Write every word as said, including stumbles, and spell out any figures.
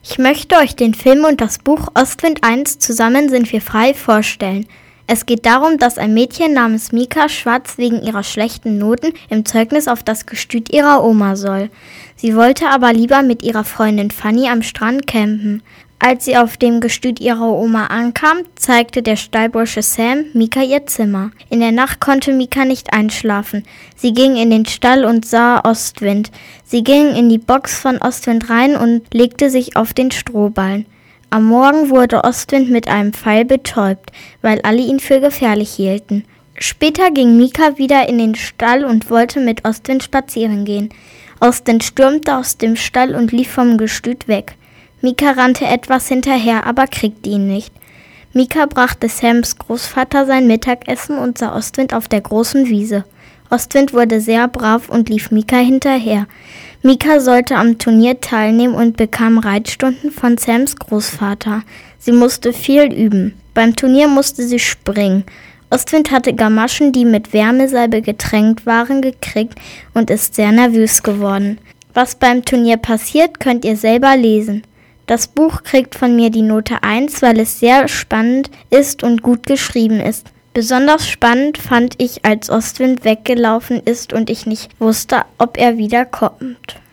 Ich möchte euch den Film und das Buch Ostwind eins Zusammen sind wir frei vorstellen. Es geht darum, dass ein Mädchen namens Mika schwarz wegen ihrer schlechten Noten im Zeugnis auf das Gestüt ihrer Oma soll. Sie wollte aber lieber mit ihrer Freundin Fanny am Strand campen. Als sie auf dem Gestüt ihrer Oma ankam, zeigte der Stallbursche Sam Mika ihr Zimmer. In der Nacht konnte Mika nicht einschlafen. Sie ging in den Stall und sah Ostwind. Sie ging in die Box von Ostwind rein und legte sich auf den Strohballen. Am Morgen wurde Ostwind mit einem Pfeil betäubt, weil alle ihn für gefährlich hielten. Später ging Mika wieder in den Stall und wollte mit Ostwind spazieren gehen. Ostwind stürmte aus dem Stall und lief vom Gestüt weg. Mika rannte etwas hinterher, aber kriegte ihn nicht. Mika brachte Sams Großvater sein Mittagessen und sah Ostwind auf der großen Wiese. Ostwind wurde sehr brav und lief Mika hinterher. Mika sollte am Turnier teilnehmen und bekam Reitstunden von Sams Großvater. Sie musste viel üben. Beim Turnier musste sie springen. Ostwind hatte Gamaschen, die mit Wärmesalbe getränkt waren, gekriegt und ist sehr nervös geworden. Was beim Turnier passiert, könnt ihr selber lesen. Das Buch kriegt von mir die Note eins, weil es sehr spannend ist und gut geschrieben ist. Besonders spannend fand ich, als Ostwind weggelaufen ist und ich nicht wusste, ob er wiederkommt.